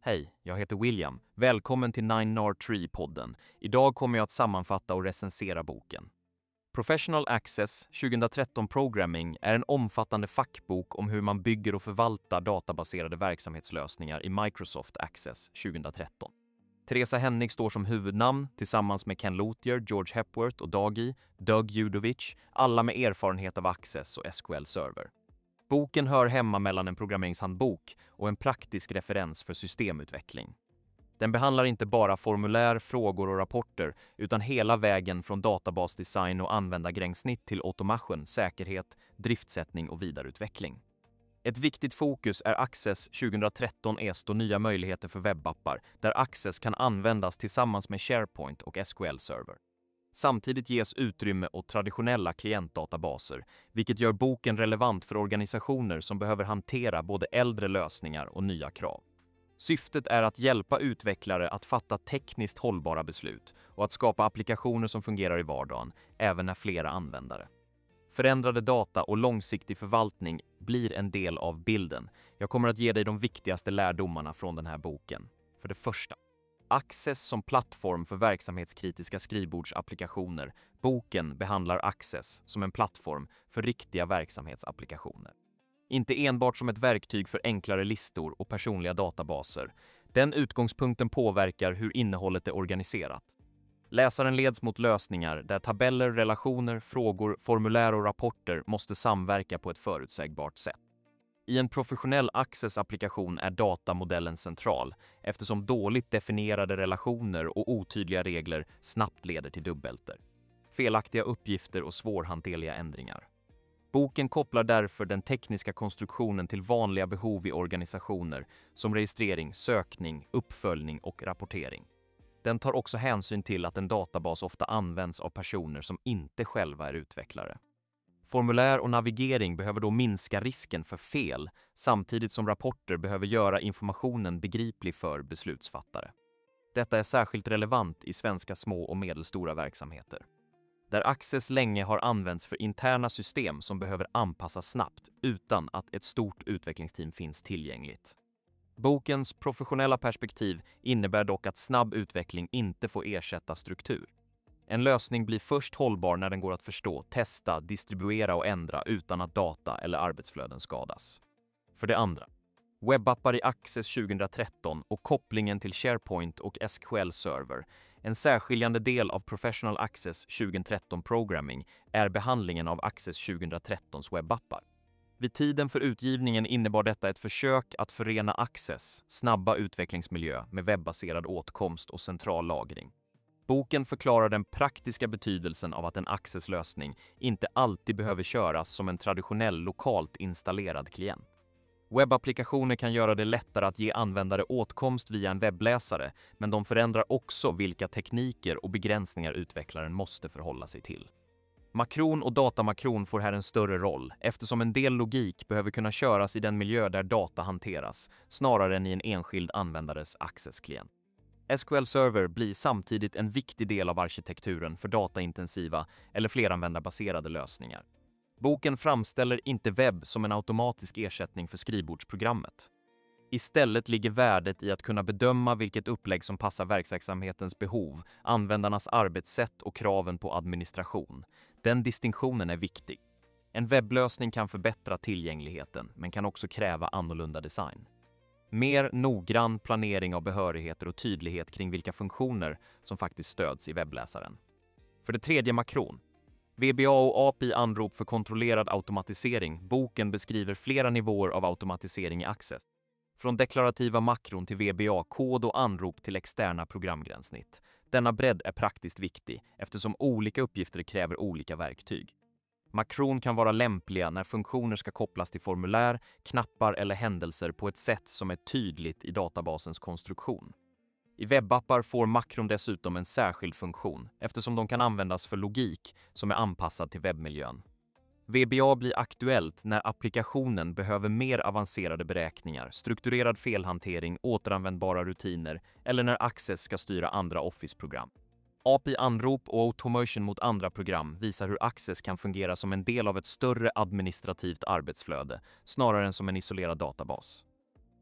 Hej, jag heter William. Välkommen till 9R3-podden. Idag kommer jag att sammanfatta och recensera boken. Professional Access 2013 Programming är en omfattande fackbok om hur man bygger och förvaltar databaserade verksamhetslösningar i Microsoft Access 2013. Theresa Hennig står som huvudnamn tillsammans med Ken Lothier, George Hepworth och Dagi, Doug Judovich, alla med erfarenhet av Access och SQL Server. Boken hör hemma mellan en programmeringshandbok och en praktisk referens för systemutveckling. Den behandlar inte bara formulär, frågor och rapporter utan hela vägen från databasdesign och användargränssnitt till automation, säkerhet, driftsättning och vidareutveckling. Ett viktigt fokus är Access 2013 EST och nya möjligheter för webbappar där Access kan användas tillsammans med SharePoint och SQL Server. Samtidigt ges utrymme åt traditionella klientdatabaser, vilket gör boken relevant för organisationer som behöver hantera både äldre lösningar och nya krav. Syftet är att hjälpa utvecklare att fatta tekniskt hållbara beslut och att skapa applikationer som fungerar i vardagen, även när flera användare. Förändrade data och långsiktig förvaltning blir en del av bilden. Jag kommer att ge dig de viktigaste lärdomarna från den här boken. För det första, Access som plattform för verksamhetskritiska skrivbordsapplikationer. Boken behandlar Access som en plattform för riktiga verksamhetsapplikationer. Inte enbart som ett verktyg för enklare listor och personliga databaser. Den utgångspunkten påverkar hur innehållet är organiserat. Läsaren leds mot lösningar där tabeller, relationer, frågor, formulär och rapporter måste samverka på ett förutsägbart sätt. I en professionell Access-applikation är datamodellen central eftersom dåligt definierade relationer och otydliga regler snabbt leder till dubbelter, felaktiga uppgifter och svårhanterliga ändringar. Boken kopplar därför den tekniska konstruktionen till vanliga behov i organisationer som registrering, sökning, uppföljning och rapportering. Den tar också hänsyn till att en databas ofta används av personer som inte själva är utvecklare. Formulär och navigering behöver då minska risken för fel, samtidigt som rapporter behöver göra informationen begriplig för beslutsfattare. Detta är särskilt relevant i svenska små och medelstora verksamheter, där Access länge har använts för interna system som behöver anpassas snabbt utan att ett stort utvecklingsteam finns tillgängligt. Bokens professionella perspektiv innebär dock att snabb utveckling inte får ersätta struktur. En lösning blir först hållbar när den går att förstå, testa, distribuera och ändra utan att data eller arbetsflöden skadas. För det andra, webbappar i Access 2013 och kopplingen till SharePoint och SQL Server. En särskiljande del av Professional Access 2013 Programming är behandlingen av Access 2013s webbappar. Vid tiden för utgivningen innebar detta ett försök att förena Access, snabba utvecklingsmiljö med webbaserad åtkomst och central lagring. Boken förklarar den praktiska betydelsen av att en Access-lösning inte alltid behöver köras som en traditionell lokalt installerad klient. Webbapplikationer kan göra det lättare att ge användare åtkomst via en webbläsare, men de förändrar också vilka tekniker och begränsningar utvecklaren måste förhålla sig till. Makron och datamakron får här en större roll eftersom en del logik behöver kunna köras i den miljö där data hanteras, snarare än i en enskild användares Access-klient. SQL Server blir samtidigt en viktig del av arkitekturen för dataintensiva eller fleranvändarbaserade lösningar. Boken framställer inte webb som en automatisk ersättning för skrivbordsprogrammet. Istället ligger värdet i att kunna bedöma vilket upplägg som passar verksamhetens behov, användarnas arbetssätt och kraven på administration. Den distinktionen är viktig. En webblösning kan förbättra tillgängligheten men kan också kräva annorlunda design. Mer noggrann planering av behörigheter och tydlighet kring vilka funktioner som faktiskt stöds i webbläsaren. För det tredje, makron. VBA och API-anrop för kontrollerad automatisering. Boken beskriver flera nivåer av automatisering i Access. Från deklarativa makron till VBA, kod och anrop till externa programgränssnitt. Denna bredd är praktiskt viktig eftersom olika uppgifter kräver olika verktyg. Makron kan vara lämpliga när funktioner ska kopplas till formulär, knappar eller händelser på ett sätt som är tydligt i databasens konstruktion. I webbappar får makron dessutom en särskild funktion eftersom de kan användas för logik som är anpassad till webbmiljön. VBA blir aktuellt när applikationen behöver mer avancerade beräkningar, strukturerad felhantering, återanvändbara rutiner eller när Access ska styra andra Office-program. API-anrop och automation mot andra program visar hur Access kan fungera som en del av ett större administrativt arbetsflöde, snarare än som en isolerad databas.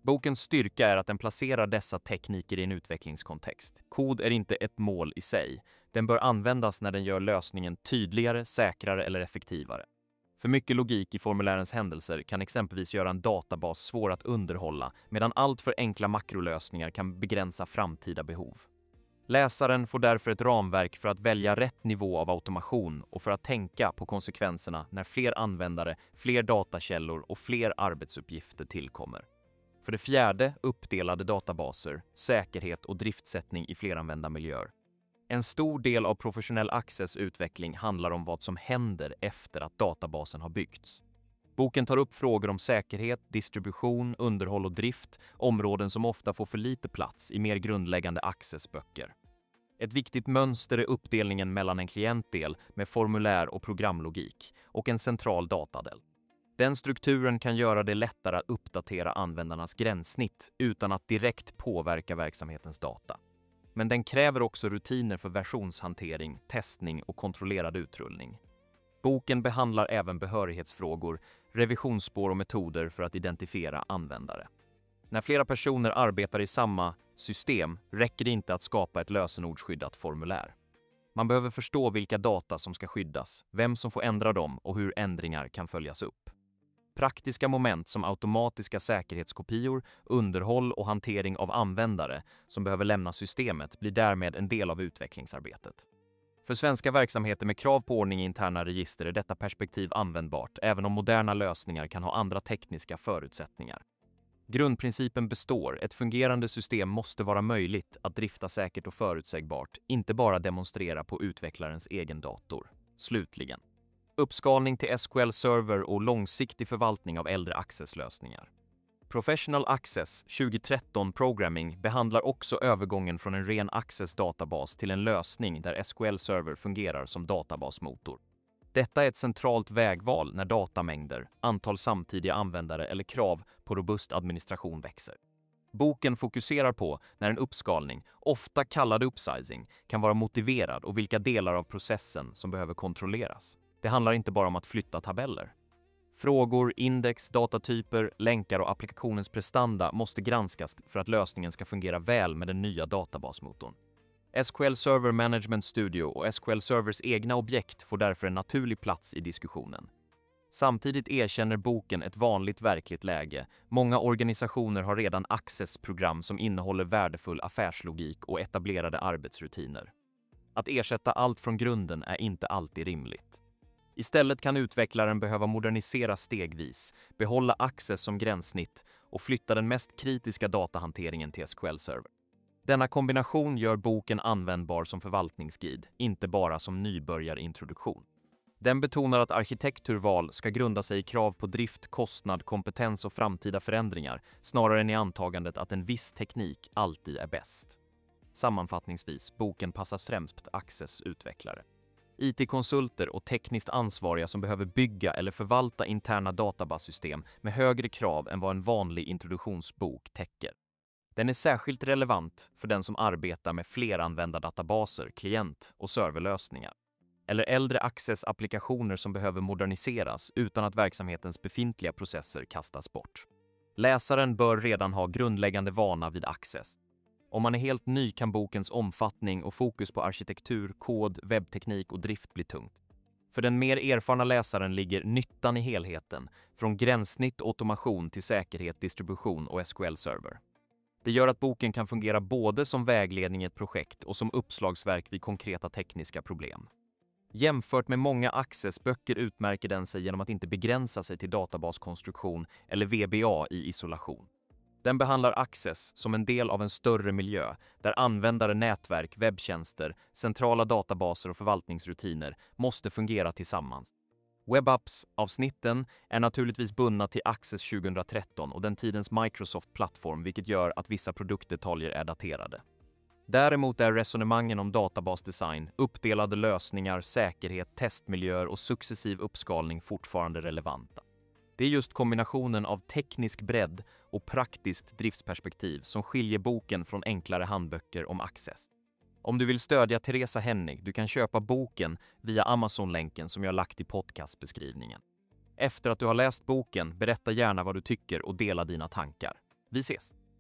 Bokens styrka är att den placerar dessa tekniker i en utvecklingskontext. Kod är inte ett mål i sig. Den bör användas när den gör lösningen tydligare, säkrare eller effektivare. För mycket logik i formulärens händelser kan exempelvis göra en databas svår att underhålla, medan allt för enkla makrolösningar kan begränsa framtida behov. Läsaren får därför ett ramverk för att välja rätt nivå av automation och för att tänka på konsekvenserna när fler användare, fler datakällor och fler arbetsuppgifter tillkommer. För det fjärde, uppdelade databaser, säkerhet och driftsättning i fleranvändarmiljöer. En stor del av Professional Access utveckling handlar om vad som händer efter att databasen har byggts. Boken tar upp frågor om säkerhet, distribution, underhåll och drift, områden som ofta får för lite plats i mer grundläggande Access-böcker. Ett viktigt mönster är uppdelningen mellan en klientdel med formulär och programlogik och en central datadel. Den strukturen kan göra det lättare att uppdatera användarnas gränssnitt utan att direkt påverka verksamhetens data. Men den kräver också rutiner för versionshantering, testning och kontrollerad utrullning. Boken behandlar även behörighetsfrågor, revisionsspår och metoder för att identifiera användare. När flera personer arbetar i samma system räcker det inte att skapa ett lösenordsskyddat formulär. Man behöver förstå vilka data som ska skyddas, vem som får ändra dem och hur ändringar kan följas upp. Praktiska moment som automatiska säkerhetskopior, underhåll och hantering av användare som behöver lämna systemet blir därmed en del av utvecklingsarbetet. För svenska verksamheter med krav på ordning i interna register är detta perspektiv användbart, även om moderna lösningar kan ha andra tekniska förutsättningar. Grundprincipen består, ett fungerande system måste vara möjligt att drifta säkert och förutsägbart, inte bara demonstrera på utvecklarens egen dator. Slutligen. Uppskalning till SQL Server och långsiktig förvaltning av äldre Access-lösningar. Professional Access 2013 Programming behandlar också övergången från en ren Access-databas till en lösning där SQL Server fungerar som databasmotor. Detta är ett centralt vägval när datamängder, antal samtidiga användare eller krav på robust administration växer. Boken fokuserar på när en uppskalning, ofta kallad upsizing, kan vara motiverad och vilka delar av processen som behöver kontrolleras. Det handlar inte bara om att flytta tabeller. Frågor, index, datatyper, länkar och applikationens prestanda måste granskas för att lösningen ska fungera väl med den nya databasmotorn. SQL Server Management Studio och SQL Servers egna objekt får därför en naturlig plats i diskussionen. Samtidigt erkänner boken ett vanligt verkligt läge. Många organisationer har redan Access-program som innehåller värdefull affärslogik och etablerade arbetsrutiner. Att ersätta allt från grunden är inte alltid rimligt. Istället kan utvecklaren behöva modernisera stegvis, behålla Access som gränssnitt och flytta den mest kritiska datahanteringen till SQL Server. Denna kombination gör boken användbar som förvaltningsguide, inte bara som nybörjarintroduktion. Den betonar att arkitekturval ska grunda sig i krav på drift, kostnad, kompetens och framtida förändringar, snarare än i antagandet att en viss teknik alltid är bäst. Sammanfattningsvis, boken passar främst på Access-utvecklare. IT-konsulter och tekniskt ansvariga som behöver bygga eller förvalta interna databasystem med högre krav än vad en vanlig introduktionsbok täcker. Den är särskilt relevant för den som arbetar med fleranvändardatabaser, klient- och serverlösningar. Eller äldre Access-applikationer som behöver moderniseras utan att verksamhetens befintliga processer kastas bort. Läsaren bör redan ha grundläggande vana vid Access. Om man är helt ny kan bokens omfattning och fokus på arkitektur, kod, webbteknik och drift bli tungt. För den mer erfarna läsaren ligger nyttan i helheten, från gränssnitt och automation till säkerhet, distribution och SQL-server. Det gör att boken kan fungera både som vägledning i ett projekt och som uppslagsverk vid konkreta tekniska problem. Jämfört med många Access-böcker utmärker den sig genom att inte begränsa sig till databaskonstruktion eller VBA i isolation. Den behandlar Access som en del av en större miljö där användare, nätverk, webbtjänster, centrala databaser och förvaltningsrutiner måste fungera tillsammans. WebApps-avsnitten är naturligtvis bundna till Access 2013 och den tidens Microsoft-plattform, vilket gör att vissa produktdetaljer är daterade. Däremot är resonemangen om databasdesign, uppdelade lösningar, säkerhet, testmiljöer och successiv uppskalning fortfarande relevanta. Det är just kombinationen av teknisk bredd och praktiskt driftsperspektiv som skiljer boken från enklare handböcker om Access. Om du vill stödja Teresa Hennig, du kan köpa boken via Amazon-länken som jag lagt i podcastbeskrivningen. Efter att du har läst boken, berätta gärna vad du tycker och dela dina tankar. Vi ses!